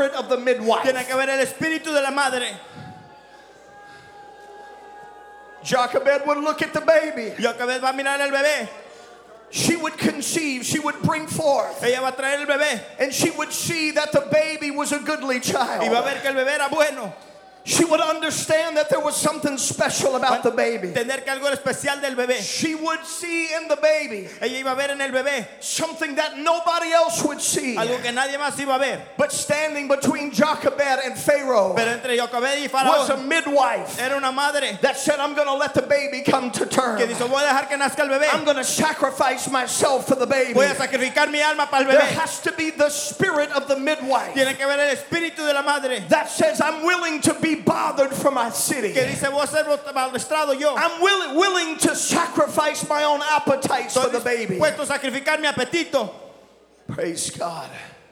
spirit of the midwife. Tiene que ver el espíritu de la madre. Jochebed would look at the baby. Jochebed va a mirar al bebé. She would conceive, she would bring forth, Ella va a traer el bebé. and she would see that the baby was a goodly Y va a child. ver que el bebé era bueno. She would understand that there was something special about the baby. Tener que algo especial del bebé. She would see in the baby Ella iba a ver en el bebé something that nobody else would see. algo que nadie más iba a ver. But standing between Jochebed and Pharaoh Pero entre Jochebed y was a Faraón midwife era una madre that said, I'm going to let the baby come to term. que dice, voy a dejar que nazca el bebé. I'm going to sacrifice myself for the baby. Voy a sacrificar mi alma para el There bebé. has to be the spirit of the midwife Tiene que ver el espíritu de la madre that says, I'm willing to be bothered for my city. que dice, voy a ser maestrado yo. I'm willing to sacrifice my own appetites for the baby. Puesto a sacrificar mi apetito. Praise God.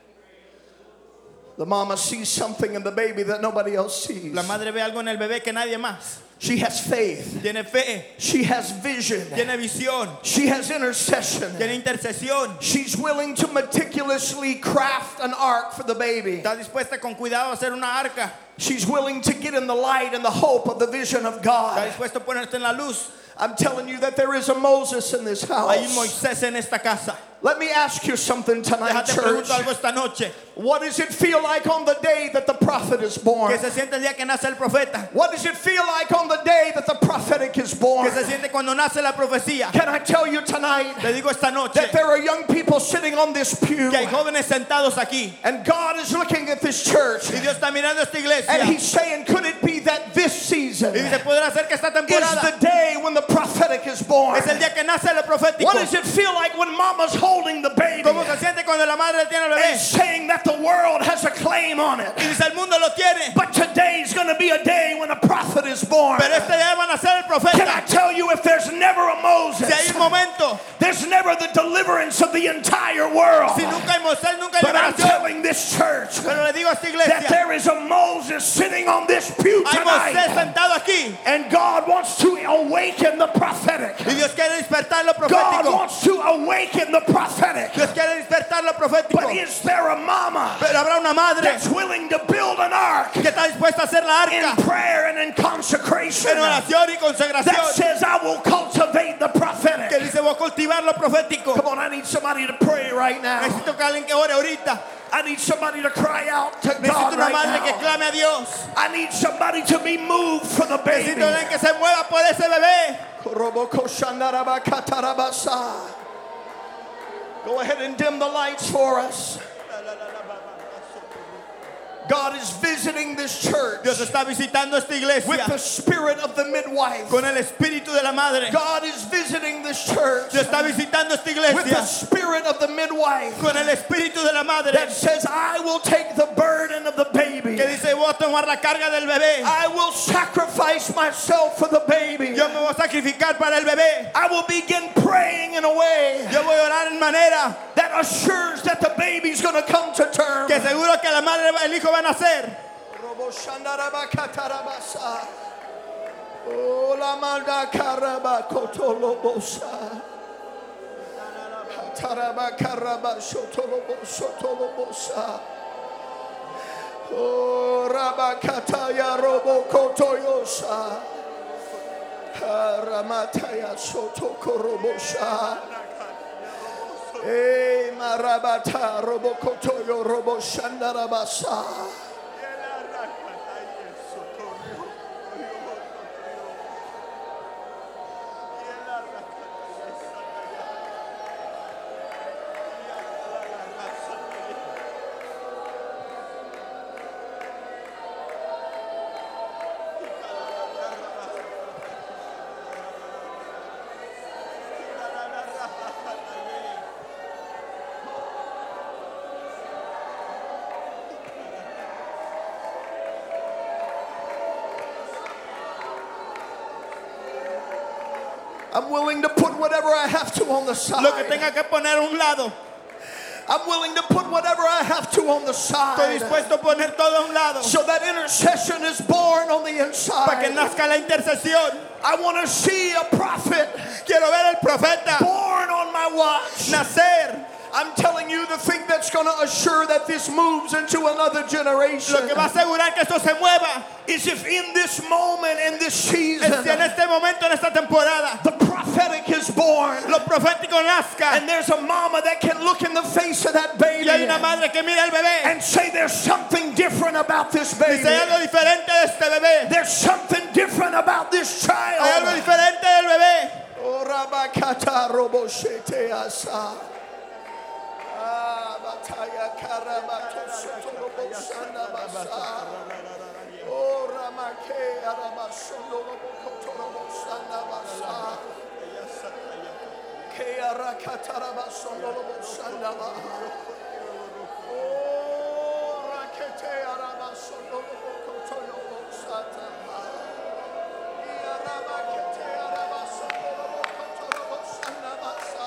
The mama sees something in the baby that nobody else sees. La madre ve algo en el bebé que nadie más. She has faith. Tiene fe, She has vision. tiene visión, She has intercession. tiene intercesión. She's willing to meticulously craft an ark for the baby. Está dispuesta con cuidado a hacer una arca. She's willing to get in the light and the hope of the vision of Está God. dispuesto a ponerse en la luz. I'm telling you that there is a Moses in this Hay un house. Moisés en esta casa. Let me ask you something tonight, Déjate church. pregunto algo esta noche. What does it feel like on the day that the prophet is born? ¿Qué se siente el día que nace el profeta? What does it feel like on the day that the prophetic is born? ¿Qué se siente cuando nace la profecía? Can I tell you tonight Le digo esta noche that there are young people sitting on this pew, que hay jóvenes sentados aquí and God is looking at this church, y Dios está mirando esta iglesia and y He's saying, could it be that this season dice, ¿podrá ser que esta is the temporada day when the prophetic is born? es el día que nace lo profético? What does it feel like when mama's holding the baby ¿Cómo se siente cuando la madre tiene el and bebé? saying that the world has a claim on it? Y dice, el mundo lo tiene, But today's going to be a day when a prophet is born. pero este día va a nacer el Can I profeta. tell you, if there's never a Moses, Si hay un momento, there's never the deliverance of the entire world. si nunca hay Moisés, nunca hay But I'm liberación. telling this church Pero le digo a esta that iglesia, there is a Moses sitting on this pew hay Moisés tonight, sentado aquí and God wants to awaken the prophetic. y Dios quiere despertar lo God profético. wants to awaken the prophetic. Dios quiere despertar lo profético. But is there a mama Pero habrá una madre that's willing to build an ark que está dispuesta a hacer la in arca prayer and in consecration en oración y that consagración, says, I will cultivate the que prophetic? dice, voy a cultivar lo profético. Come on, I need somebody to pray right now. Necesito que alguien que ore ahorita. I need somebody to cry out to Necesito God una right madre que now. clame a Dios. I need somebody to be moved for the baby. Necesito alguien que se mueva por ese bebé. Go ahead and dim the lights for us. God is visiting this church Dios está visitando esta with iglesia the spirit of the midwife. con el espíritu de la madre. God is visiting this church Dios está visitando esta with the iglesia spirit of the midwife con el espíritu de la madre that says, I will take the burden of the baby. que dice, voy a tomar la carga del bebé. I will sacrifice myself for the baby. Yo me voy a sacrificar para el bebé. I will begin praying in a way Yo voy a orar en manera that assures that the baby's going to come to term. que seguro que la madre, el hijo va a nacer. Oh, la malda caraba cotolobosa. Taraba caraba sotolobosa. Oh, rabakataya robo kotoyosa. Ramataya sotokorobosha. Eh, marabata robo kotoyo robo shandarabasa. I'm willing to put whatever I have to on the side. Lo que tenga que poner a un lado. I'm willing to put whatever I have to on the Estoy side. dispuesto a poner todo a un lado So that intercession is born on the para que inside. nazca la intercesión. I want to see a prophet Quiero ver el profeta born on my watch. nacer. I'm telling you, the thing that's going to assure that this moves into another generation Lo que va a asegurar que esto se mueva is if in this moment, in this season, es si en este momento, en esta temporada, the prophetic is born. lo profético nazca And there's a mama that can look in the face of that baby y hay una madre que mira al bebé and say there's something different about this y baby. hay algo diferente de este bebé. There's something different about this Hay algo child. diferente del bebé. Oh, Rabakata Roboshete Asa. Ah, Bataya Karabato Sotoroboshana Basa. Oh, Ramake Arabasondo Robokotoroboshana Basa. Kea Rakatarabasondo Roboshana Basa. Oh, Rakete Arabasondo Robokotoroboshana Basa. Ia Ramakete Arabasondo Robokotoroboshana Basa.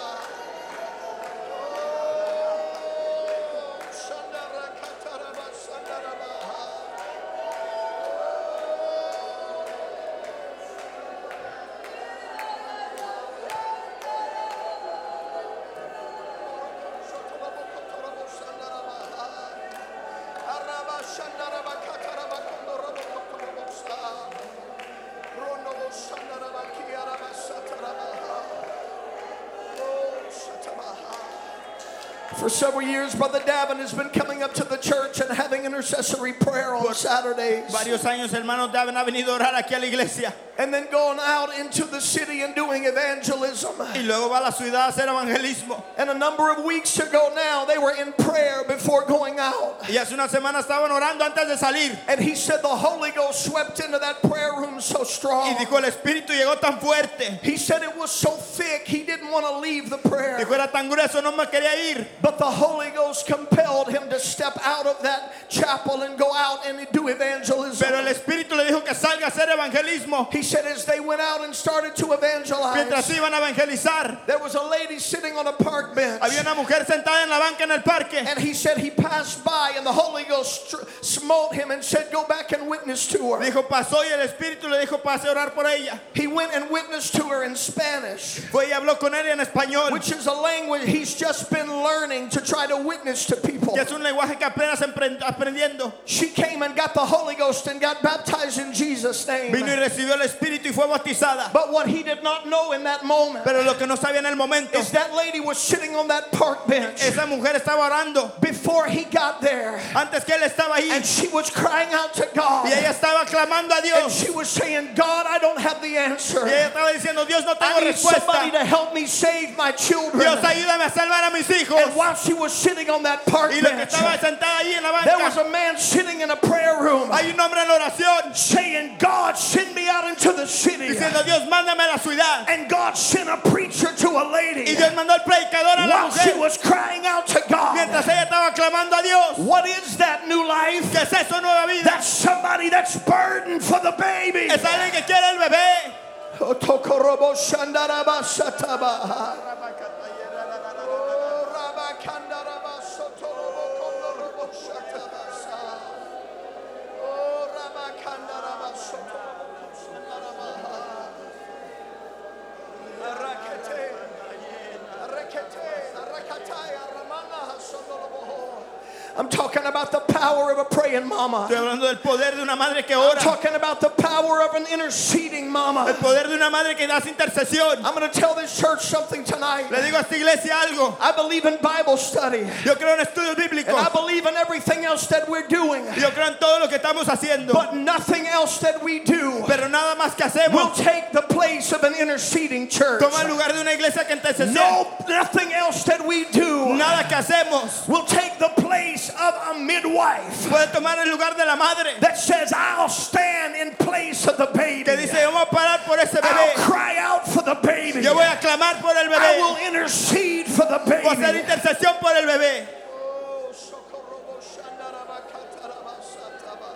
For several years, Brother Davin has been coming up to the church and having intercessory prayer on Saturdays. Varios años, hermano David ha venido a orar aquí a la iglesia And then going out into the city and doing evangelism. y luego va a la ciudad a hacer evangelismo. And a number of weeks ago now, they were in prayer before going out. Y hace una semana estaban orando antes de salir And he said the Holy Ghost swept into that prayer room so y strong. dijo, el Espíritu llegó tan fuerte, He said it was so thick, he didn't want to leave the prayer. dijo, era tan grueso, no me quería ir. But the Holy Ghost compelled him to step out of that chapel and go out and do evangelism. Pero el Espíritu le dijo que salga a hacer evangelismo. He said as they went out and started to Mientras evangelize, iban a evangelizar, there was a lady sitting on a park bench. había una mujer sentada en la banca en el parque. And he said he passed by and the Holy Ghost smote him and said, go back and witness to her. Dijo, pasó y el Espíritu le dijo, pase a orar por ella. He went and witnessed to her in Spanish, Fue y habló con ella en español, which is a language he's just been learning to try to witness to people. que es un lenguaje que apenas aprendiendo. She came and got the Holy Ghost and got baptized in Jesus' name. Vino y recibió el Espíritu y fue bautizada. But what he did not know in that moment Pero lo que no sabía en el momento, is that lady was sitting on that park bench esa mujer estaba orando before he got there. antes que él estaba ahí And she was crying out to God. y ella estaba clamando a And Dios she was saying, God, I don't have the answer. y ella estaba diciendo, Dios, no tengo I need somebody respuesta. to help me save my children. Dios, ayúdame a salvar a mis hijos. And while she was sitting on that park Y lo que bench, estaba sentada ahí en la there was banca, a man sitting in a prayer room hay un hombre en oración saying, God, send me out into the city. diciendo, Dios, mándame a la ciudad. And God sent a preacher to a lady Y Dios mandó al predicador a la while she mujer was crying out to God. mientras ella estaba clamando a Dios. What is that new life? ¿Qué es eso, nueva vida? That's somebody that's burdened for the baby. Es alguien que quiere el bebé. Otokorobo shandaraba sataba. Oh, rabakandaraba sotorobo kondorobo shatabasa. Oh, rabakandaraba sotorobo shandaraba. Arakete, arakete, arakataya, ramana hasondorobo. I'm talking about the power of a praying mama. Estoy hablando del poder de una madre que I'm ora. talking about the power of an interceding mama. El poder de una madre que hace intercesión. I'm going to tell this church something tonight. Le digo a esta iglesia algo. I believe in Bible study. Yo creo en estudios And I bíblicos. believe in everything else that we're doing. Yo creo en todo lo que estamos haciendo. But nothing else that we do Pero nada más que will hacemos take the place of an interceding church. toma el lugar de una iglesia que intercesiona. No, nothing else that we do Nada que hacemos will take the place of a midwife puede tomar el lugar de la madre that says, I'll stand in place of the baby. que dice, yo voy a parar por ese I'll bebé. cry out for the baby. Yo voy a clamar por el I bebé. will intercede for the Voy a hacer baby. intercesión por el bebé. Oh, sokorobo shandaraba kataraba sataba.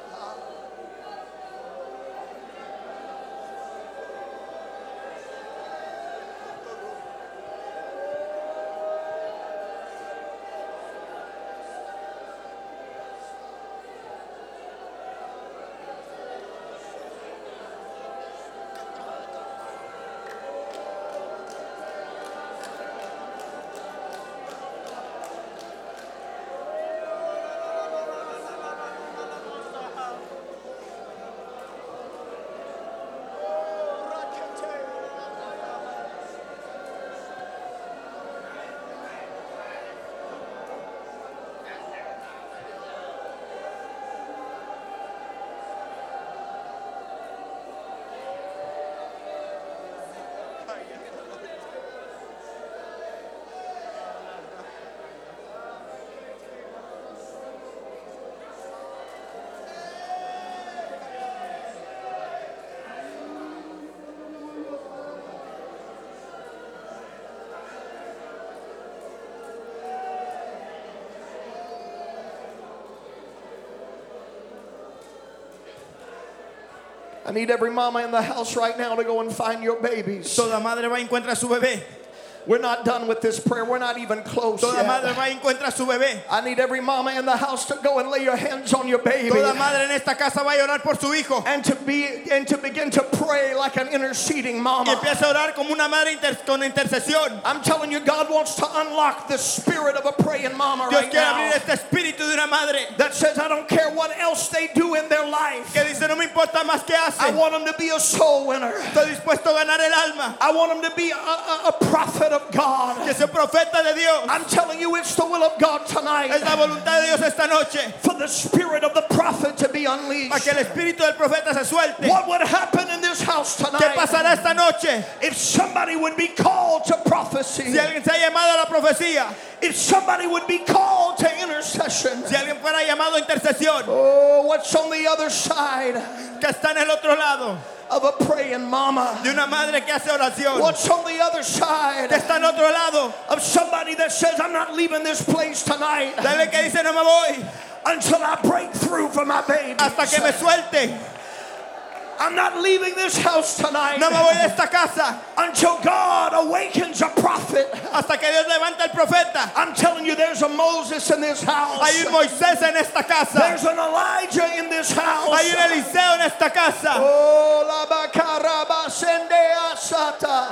I need every mama in the house right now to go and find your babies. Toda madre va y encuentra a su bebé. We're not done with this prayer. We're not even close Toda madre yet. va y encuentra a su bebé. I need every mama in the house to go and lay your hands on your baby. Toda madre en esta casa va a orar por su hijo. And to begin to pray like an interceding Y mama. empieza a orar como una madre con intercesión. I'm telling you, God wants to unlock the spirit of a praying mama Dios right quiere now. abrir este espíritu de una madre That says, I don't care what else they do in their life. que dice no me importa más que I hace. want them to be a soul winner. Estoy dispuesto a ganar el alma. I want them to be a prophet of God. Que sea profeta de Dios. I'm telling you, it's the will of God tonight Es la voluntad de Dios esta noche. for the spirit of the prophet to be unleashed. Para que el espíritu del profeta se suelte. What would happen in this house ¿Qué tonight pasará esta noche? if somebody would be called to prophecy? Si alguien se ha llamado a la profecía. If somebody would be called to intercession? Si alguien fuera llamado a intercesión. Oh, what's on the other side Que está en el otro lado. of a praying mama? De una madre que hace oración. What's on the other side Que está en otro lado. of somebody that says, I'm not leaving this place tonight Dale que dice no me voy. until I break through for my baby? Hasta que me suelte. I'm not leaving this house tonight No me voy de esta casa. until God awakens a prophet. Hasta que Dios levanta el profeta. I'm telling you, there's a Moses in this house. Hay un Moisés en esta casa. There's an Elijah in this house. Hay un Eliseo en esta casa. Oh, la bacaraba sende asata.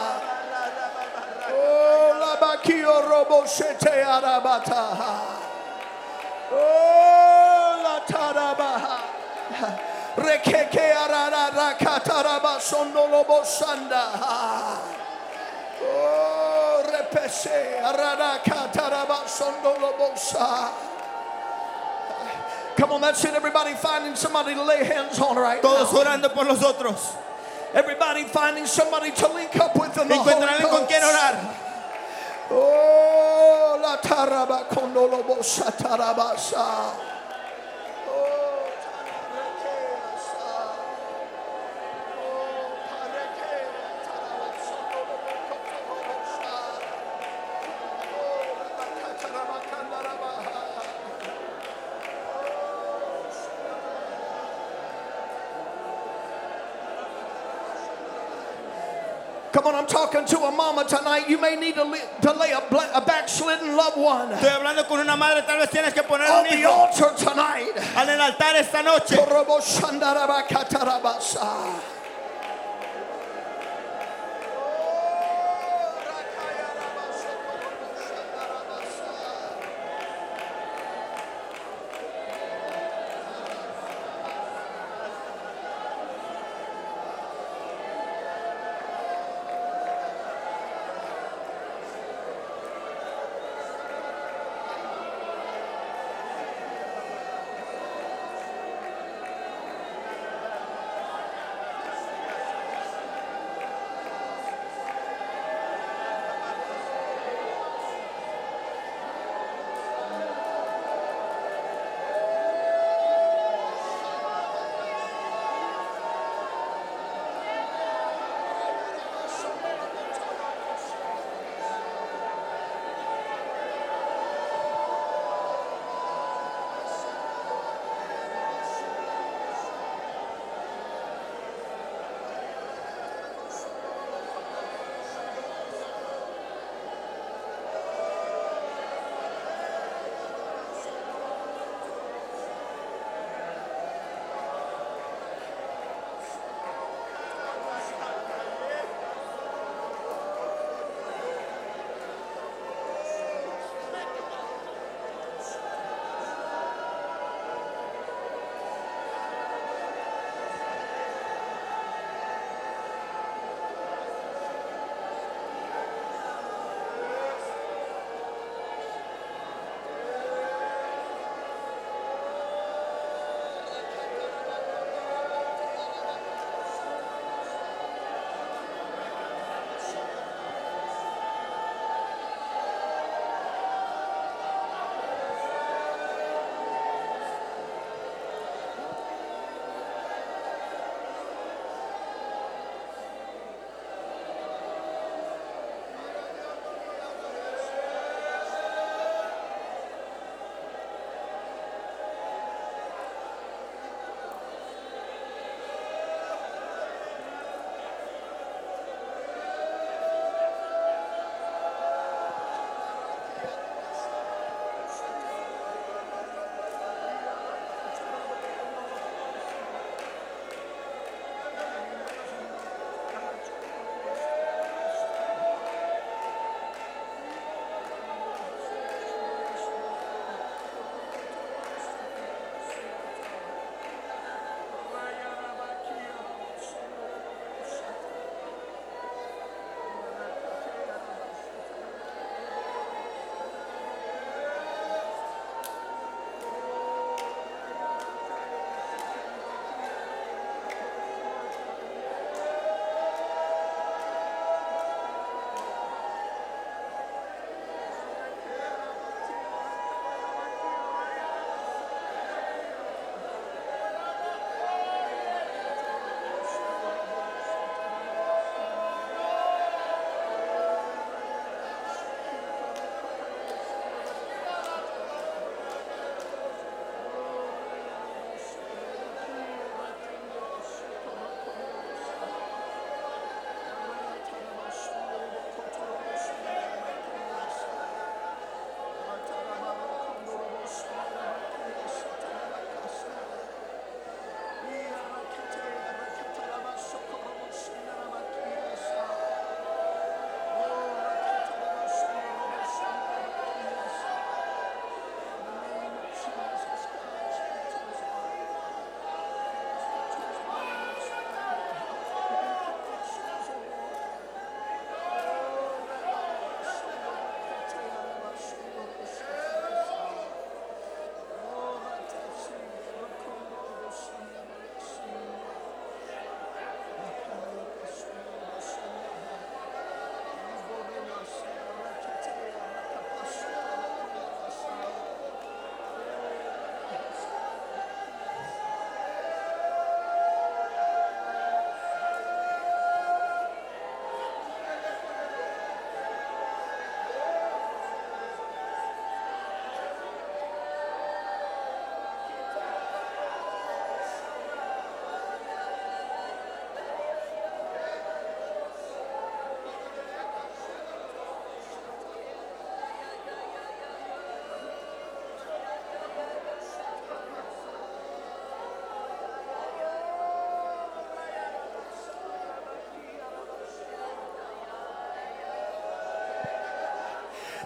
Oh, la bakio robo shete arabata. Oh, la tarabaha. Rekeke arara kataraba sondolobo sanda. Oh, repese arara kataraba sondolobo sa. Come on, that's it. Everybody finding somebody to lay hands on right Todos now. orando por los otros. Everybody finding somebody to link up with in the Encuentran a Holy alguien con quien Ghost. orar. Oh, la taraba condolobo satarabasa. Oh, tanarekeasa. Oh, pareke tarabasondolobo kotobosa. Oh, la katarabakandarabaha. Come on, I'm talking to a mama tonight. You may need to lay a backslidden loved one Estoy hablando con una madre. Tal vez tienes que poner on un the hijo altar tonight. en el altar esta noche.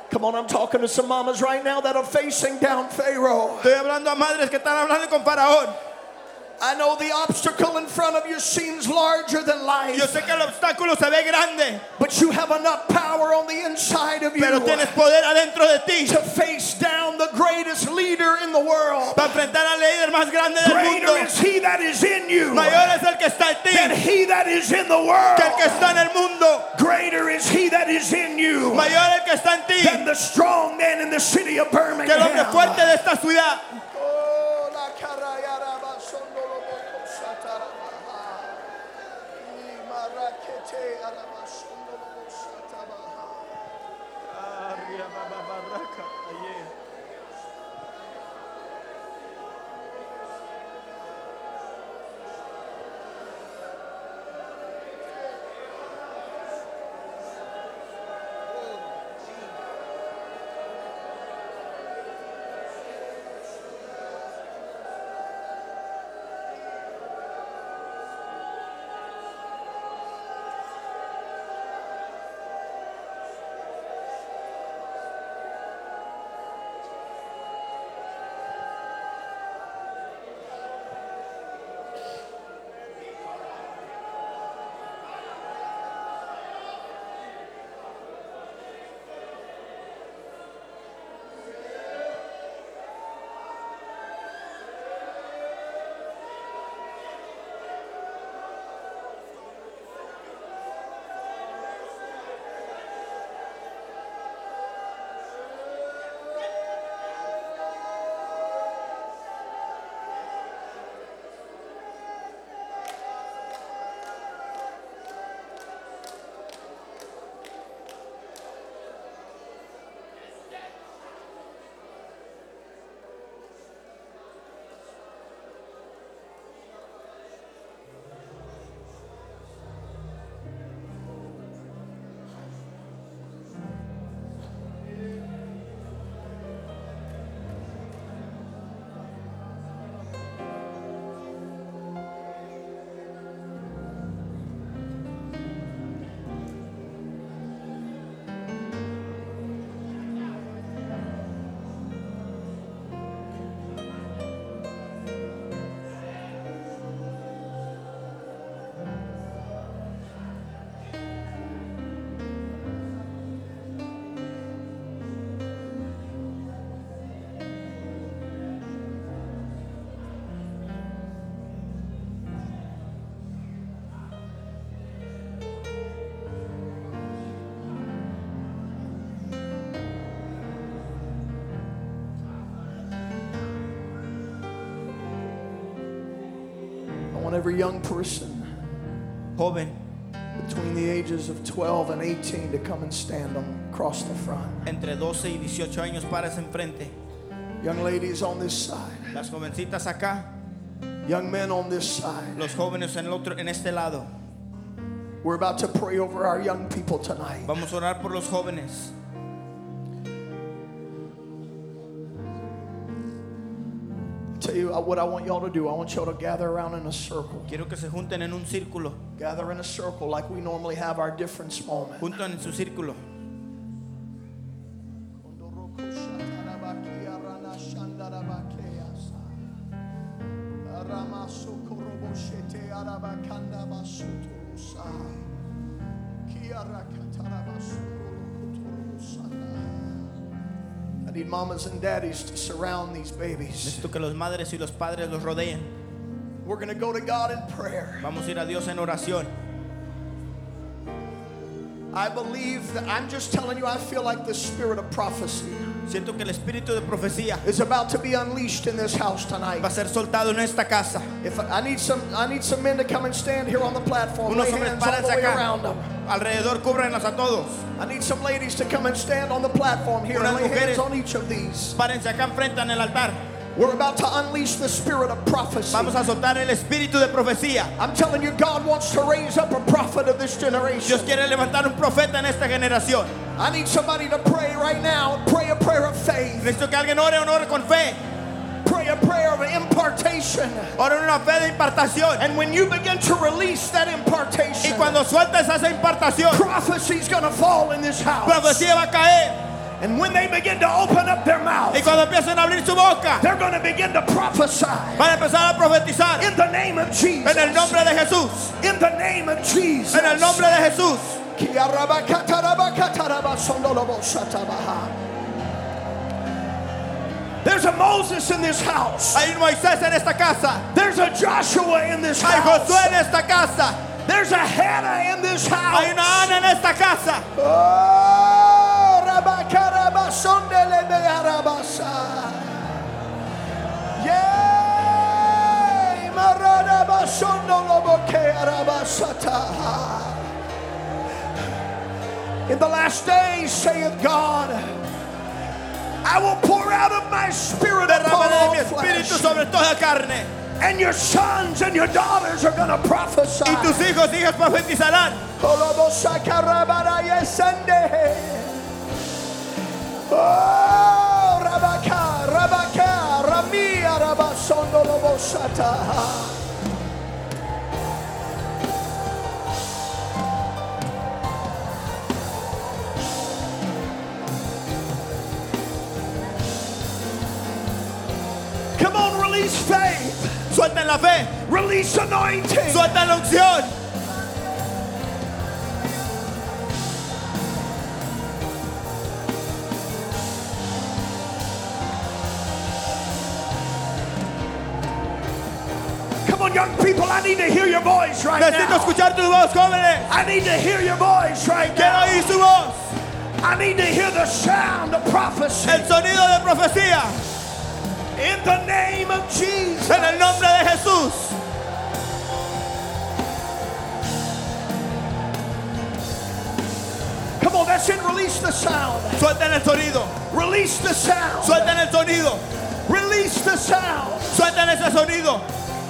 Come on, I'm talking to some mamas right now that are facing down Pharaoh. Estoy hablando a madres que están hablando con Faraón. I know the obstacle in front of you seems larger than Yo life, sé que el obstáculo se ve grande, but you have enough power on the inside of you pero tienes poder adentro de ti to face down the greatest leader in the world. para enfrentar al líder más grande del mundo. Greater is he that is in you Mayor es el que está en than ti he that is in the world. que el que está en el mundo. Greater is he that is in you Mayor el que está en ti than the strong man in the city of que el hombre Birmingham. fuerte de esta ciudad. Oh, la carayaraba sondolobo kosatarabaha. Imarakete araba sondolobo satabaha. I want every young person Joven, between the ages of 12 and 18 to come and stand across the front. entre 12 y 18 años, pares enfrente. Young ladies on this side, Las jovencitas acá, young men on this side. los jóvenes en este lado. We're about to pray over our young people tonight. Vamos a orar por los jóvenes. Tell you what I want y'all to do. I want y'all to gather around in a circle. Quiero que se junten en un círculo, Gather in a circle like we normally have our difference moment. juntos en su círculo. I need mamas and daddies to surround these babies. Necesito que los madres y los padres los rodeen. We're going to go to God in prayer. Vamos a ir a Dios en oración. I believe that I'm just telling you, I feel like the spirit of prophecy Siento que el espíritu de profecía is about to be unleashed in this house tonight. va a ser soltado en esta casa. If I need some men to come and stand here on the platform. Unos Lay hombres hands all the párense way acá. around them. Alrededor cúbranlos a todos. I need some ladies to come and stand on the platform here and Unas lay hands mujeres. on each of these. Párense acá enfrente en el altar. We're about to unleash the spirit of prophecy. Vamos a soltar el espíritu de profecía. I'm telling you, God wants to raise up a prophet of this generation. Dios quiere levantar un profeta en esta generación. I need somebody to pray right now. Pray a prayer of faith. Necesito que alguien ore un ore con fe. Pray a prayer of impartation. Ore una fe de impartación. And when you begin to release that impartation, Y cuando sueltes esa impartación, prophecy's going to fall in this house. profecía va a caer. And when they begin to open up their mouth, Y cuando empiecen a abrir su boca, they're going to begin to prophesy van a empezar a profetizar in the name of Jesus. en el nombre de Jesús. In the name of Jesus. En el nombre de Jesús. There's a Moses in this house. Hay un Moisés en esta casa. There's a Joshua in this Hay house. Josué en esta casa. There's a Hannah in this house. Hay una Ana en esta casa. Oh, Rabakarabasondelebe-arabasa. Yay! Maradabasondoloboke-arabasata. In the last days, saith God, I will pour out of my spirit upon Derramaré all mi espíritu flesh. sobre toda carne. And your sons and your daughters are going to prophesy. Y tus hijos y hijas profetizarán. Oh, Rabaka, Rabaka, Ramia, Rabasondolobosata. Come on, release faith. Suelten la fe. Release anointing. Suelten la unción. Come on, young people, I need to hear your voice right Necesito now. escuchar tu voz, jóvenes. I need to hear your voice right Quiero now. oír su voz. I need to hear the sound of prophecy. El sonido de profecía. In the name of Jesus. En el nombre de Jesús. Come on, that's it. Release the sound. Suelten el sonido. Release the sound. Suelten el sonido. Release the sound. Suelten ese sonido.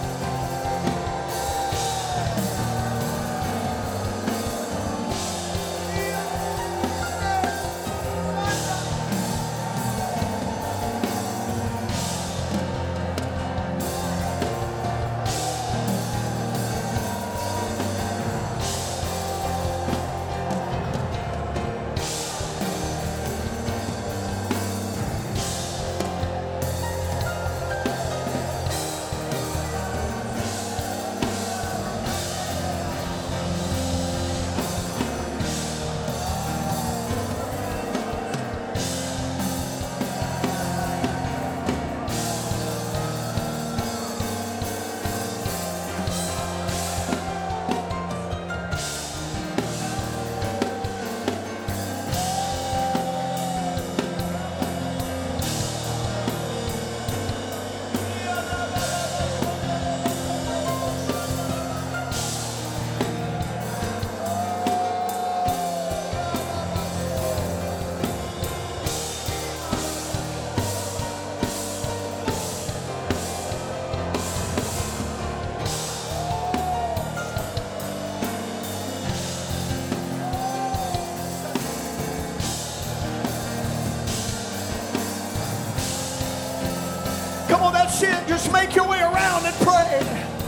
Come on, that's it. Just make your way around and pray.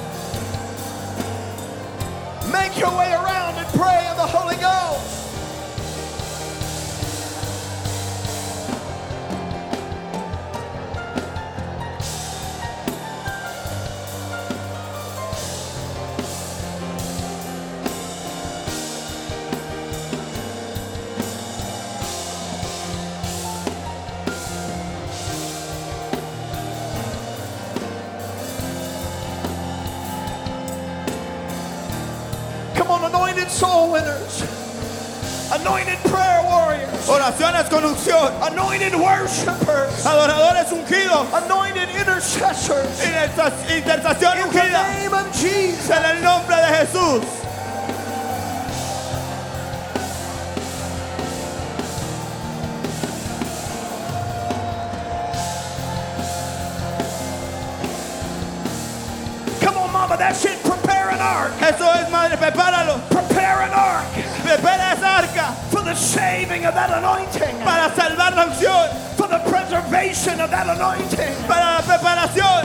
Make your way around and pray in the Holy Ghost. Come on, anointed soul winners. Anointed prayer warriors. Oraciones con unción. Anointed worshipers. Adoradores ungidos. Anointed intercessors. Intercesión In the ungida. name of Jesus. En el nombre de Jesús. Come on, mama, that's it. Prepare an ark. Eso es, madre, prepáralo. Prepare an ark Prepara esa arca for the saving of that anointing. para salvar la unción, For the preservation of that anointing. para la preparación.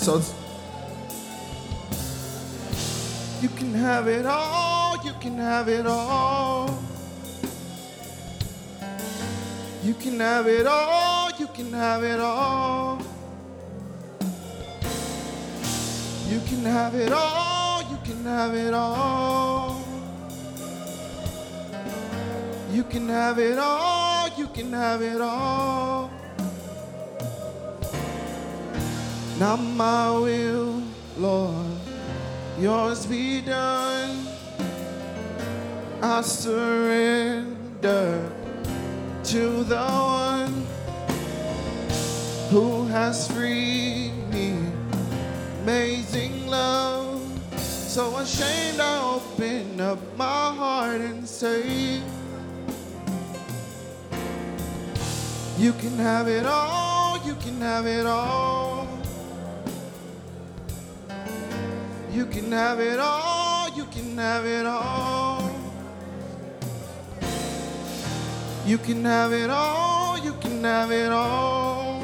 So you can have it all, you can have it all. You can have it all, you can have it all. You can have it all, you can have it all. You can have it all, you can have it all. Not my will, Lord, yours be done. I surrender to the one who has freed me. Amazing love, so ashamed I open up my heart and say, you can have it all, you can have it all. You can have it all, you can have it all. You can have it all, you can have it all.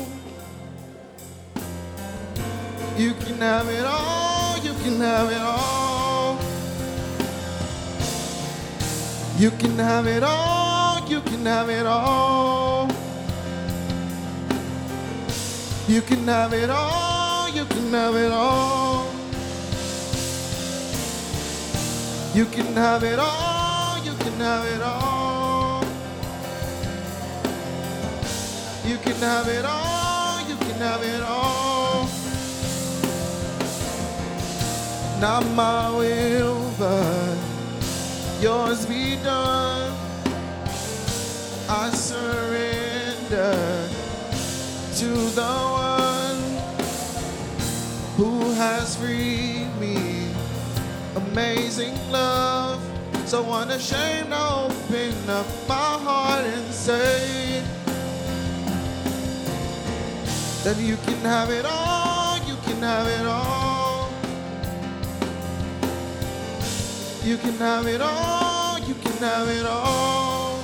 You can have it all, you can have it all. You can have it all, you can have it all. You can have it all, you can have it all. You can have it all, you can have it all. You can have it all, you can have it all. Not my will, but yours be done. I surrender to the one who has freed me. Amazing love, so unashamed I open up my heart and say that you can have it all, you can have it all. You can have it all, you can have it all.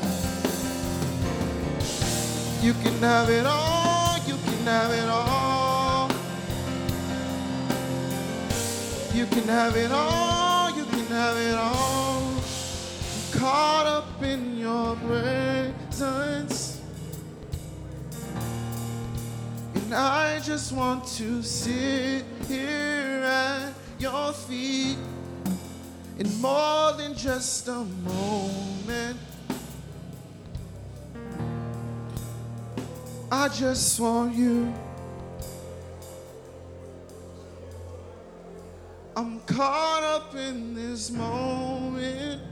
You can have it all, you can have it all. You can have it all, you can have it all. I'm caught up in your presence, and I just want to sit here at your feet. In more than just a moment, I just want you. I'm caught up in this moment,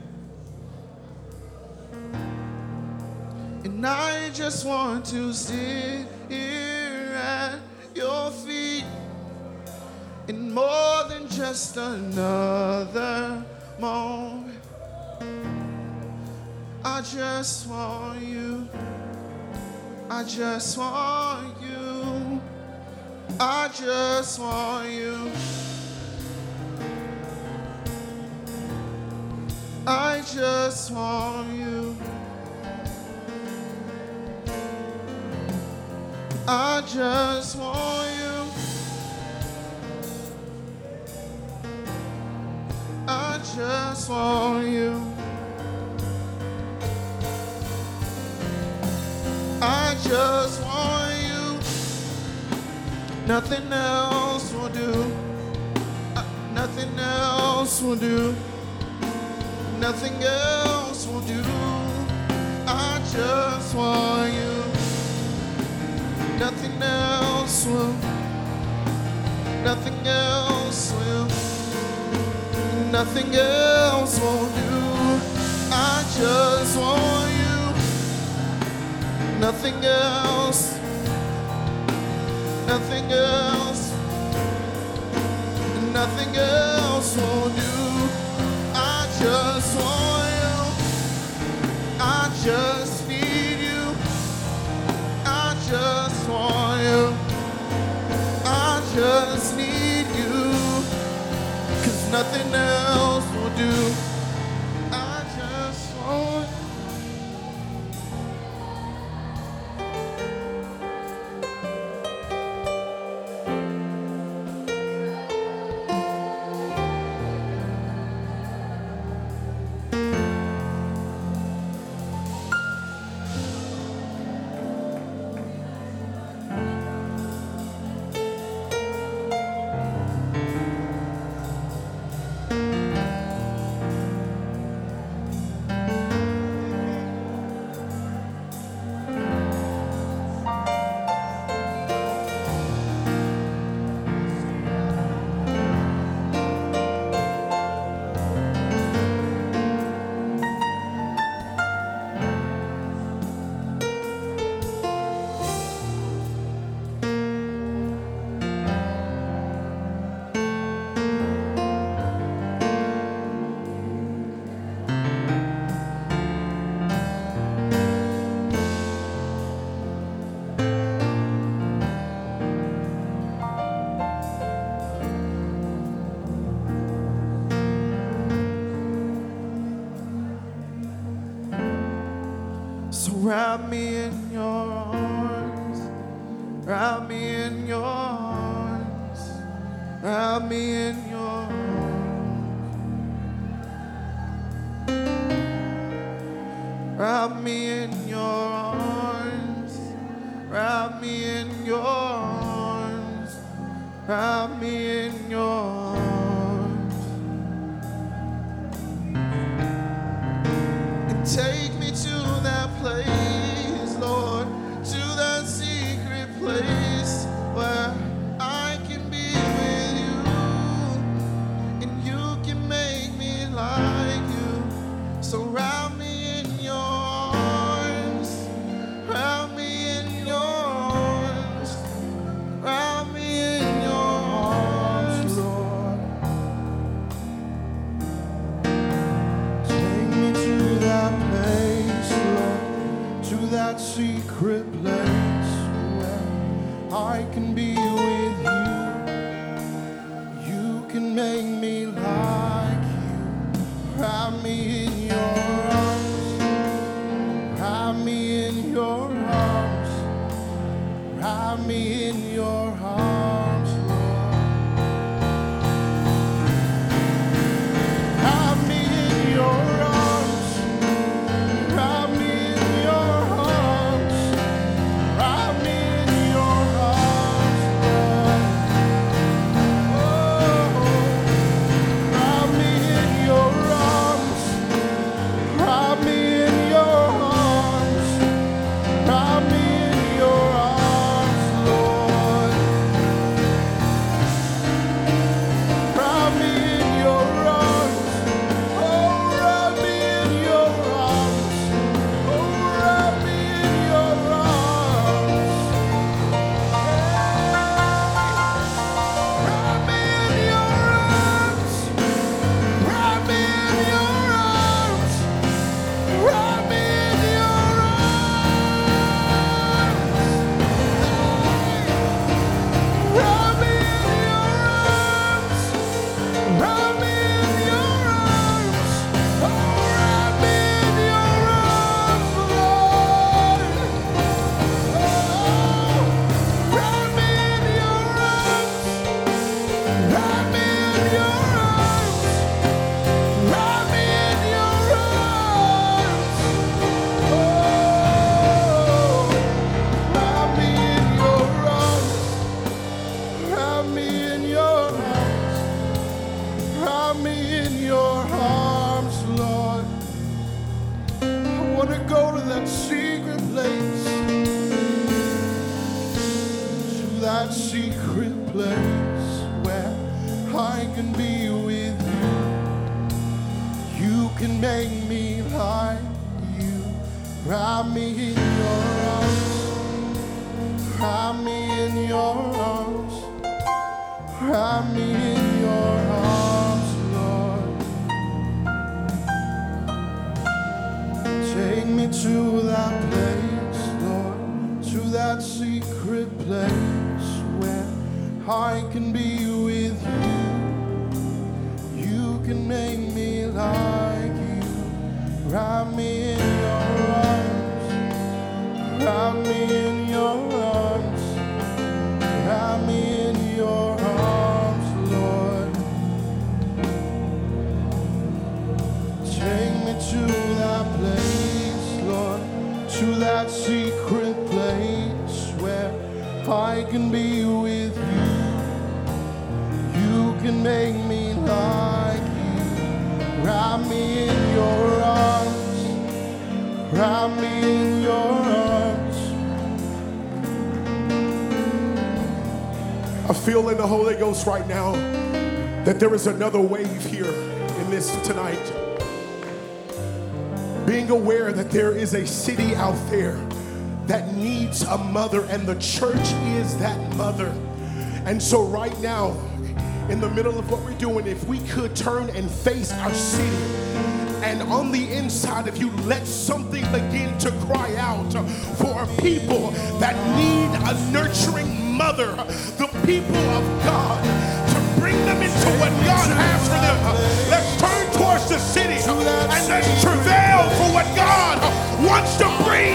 and I just want to sit here at your feet. In more than just another moment, I just want you. I just want you. I just want you. I just want you. I just want you. I just want you. I just want you. Nothing else will do. Nothing else will do. Nothing else will do. I just want you. Nothing else will. Nothing else will. Nothing else will do. I just want you. Nothing else. Nothing else. Nothing else will do. I just want you. I just need you. I just want you. I just need you. 'Cause nothing else will do. I just want you. So wrap me in your arms, wrap me in your arms, wrap me in your arms, wrap me in your arms, wrap me in your arms, wrap me in your arms, and take me to that place, Lord, to that secret place where I can be with you, and you can make me like you. So wrap me in your arms, wrap me in your arms, wrap me in your arms, Lord. Take me to that place, Lord, to that secret place where I can be with you. You can make me like you. Wrap me in your arms, wrap me in your arms, wrap me in your arms, Lord. Wrap me in your arms, wrap me in your arms, wrap me in your arms, Lord. Oh, wrap me in your arms, wrap me in your arms, wrap me in your arms, Lord. Wrap me in your arms, oh, wrap me in your arms, oh, wrap me in your arms. Wrap me in your arms, wrap me in your arms, wrap me in your arms. Wrap me in your arms, wrap me in your arms, oh, wrap me in your arms, Lord. Oh, wrap me in your arms, wrap me in your arms, wrap me in your arms. Oh, wrap me in your arms, wrap me in your arms, wrap me in your arms, Lord. I want to go to that secret place, to that secret place where I can be with you. You can make me like you. Wrap me in your arms, wrap me in your arms, wrap me in your arms, Lord. Take me to that place, Lord, to that secret place where I can be with you. You can make me like you. Wrap me in your arms, wrap me in your arms, wrap me in your arms, Lord. Take me to that place, Lord, to that secret place where I can be with you. You can make me like you. Wrap me in your arms, wrap me in your arms. I feel in the Holy Ghost right now that there is another wave here in this tonight. Being aware that there is a city out there that needs a mother, and the church is that mother. And so right now, in the middle of what we're doing, if we could turn and face our city, and on the inside of you, let something begin to cry out for people that need a nurturing mother, the people of God, to bring them into what God has for them. Let's turn towards the city and let's travail for what God wants to bring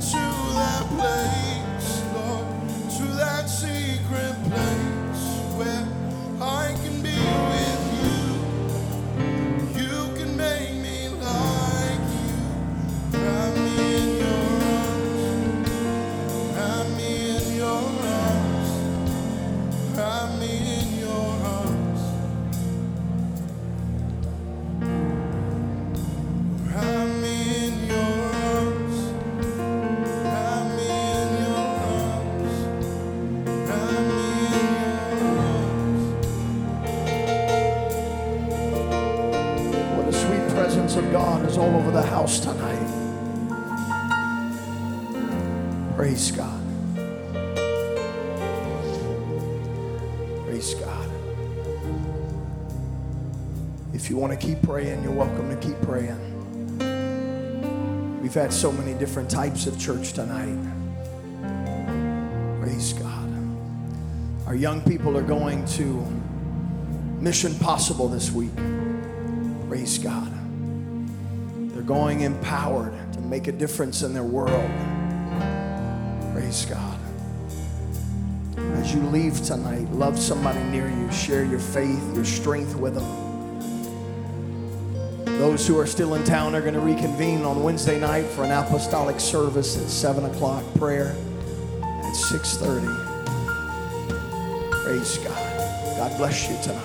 to that place, Lord, to that secret place where I can be with you. You can make me like you. Wrap me in your arms. Wrap me in your arms. Wrap me in your arms. Wrap me in your arms. Wrap me in your arms. Wrap me in your arms. What a sweet presence of God is all over the house tonight. Praise God. Praise God. If you want to keep praying, you're welcome to keep praying. We've had so many different types of church tonight. Praise God. Our young people are going to Mission Possible this week. Praise God. They're going empowered to make a difference in their world. Praise God. As you leave tonight, love somebody near you. Share your faith, your strength with them. Those who are still in town are going to reconvene on Wednesday night for an apostolic service at 7 o'clock, prayer at 6:30. Praise God. God bless you tonight.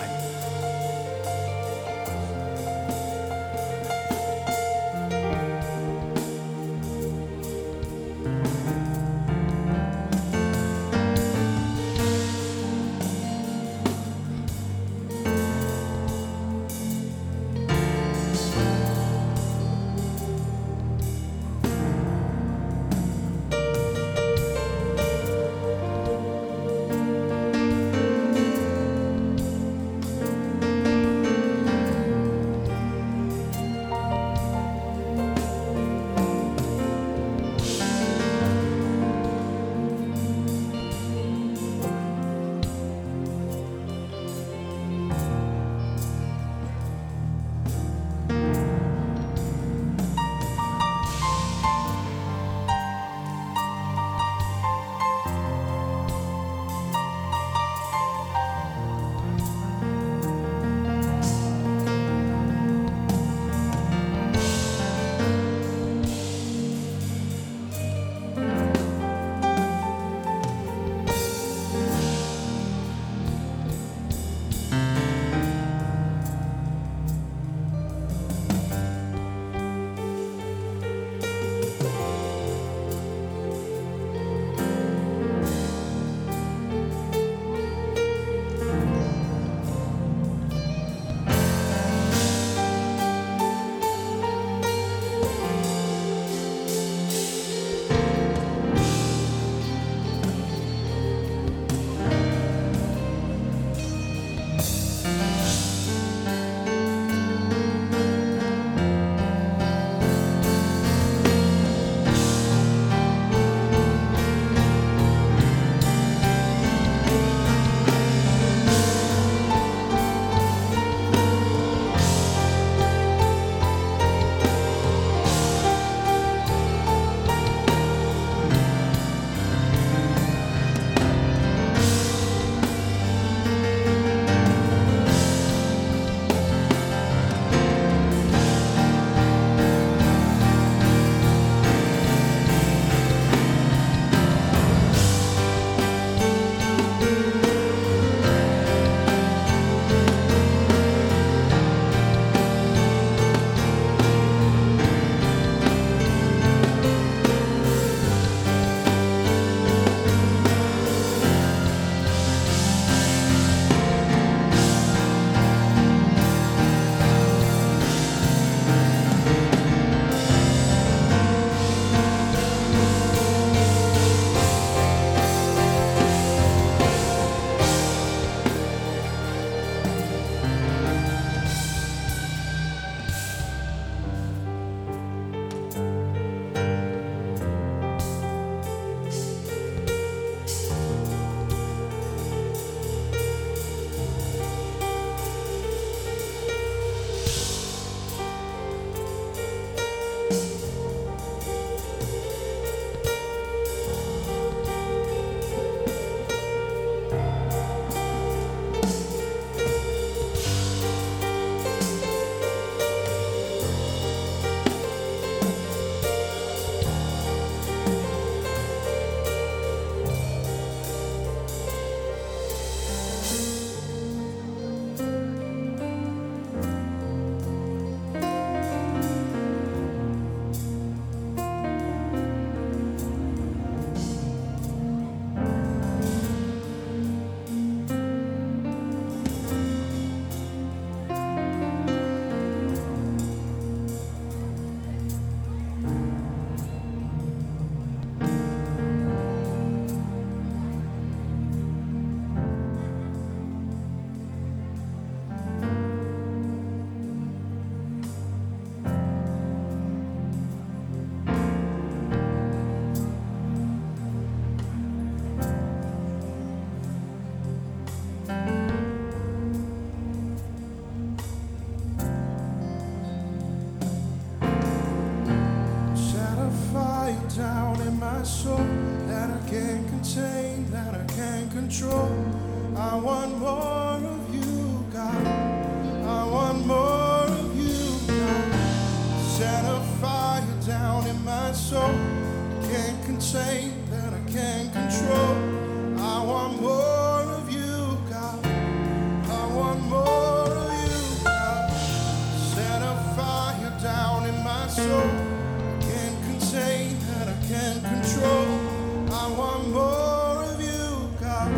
soul that I can't contain, that I can't control. I want more of you, God. I want more of you, God. Set a fire down in my soul. I can't contain, that I can't control. I want more of you, God. I want more of you, God. Set a fire down in my soul. I can't contain, that I can't control. I want more of you, God.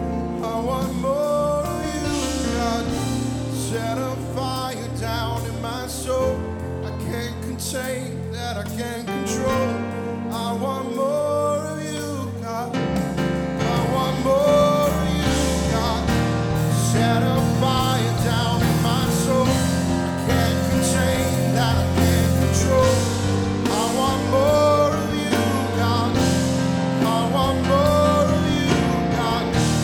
I want more of you, God. Set a fire down in my soul. I can't contain, that I can't control. I want more of you, God. I want more of you, God. Set a fire down in my soul. I can't contain, that I can't control. I want more of you, God. I want more of you, God.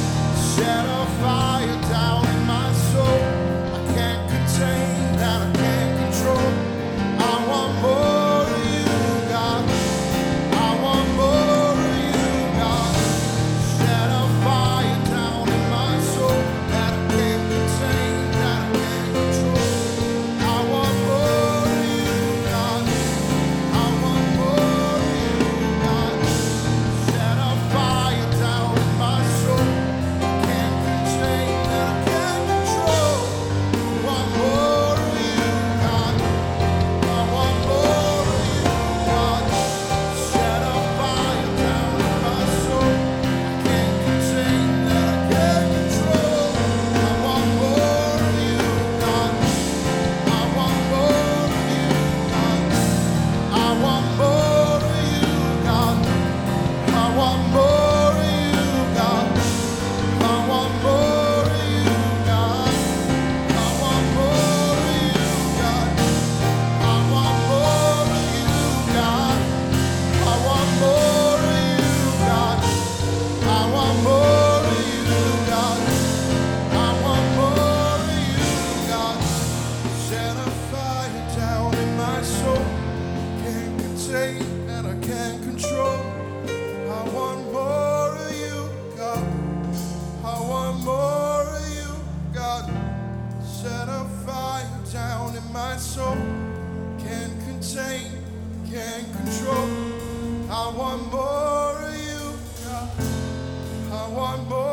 Set a fire down in my soul. I can't contain, that I can't control. I want more of you, God. I want more of you, God. Set a fire down in my soul that I can't contain, that I can't control. I want more of you, God. I want more of you, God. Set a fire down in my soul. I can't contain, that I can't control. I want more of you, God. I want more of you, God. Set a fire down in my soul. I can't contain, that I can't control. I want more of you, God. I want more of you, God. I want more of you, God. I want more of you, God. I want more of you, God. I want more of you, God. I want more of you, God. I want more of you, God. I want more of you, God. I want more of you, God. Set a fire down in my soul. Can't contain, that I can't control. I want more of you, God. I want more of you, God. Set a fire down in my soul. Can't contain, can't control. I want more of you, God. I want more.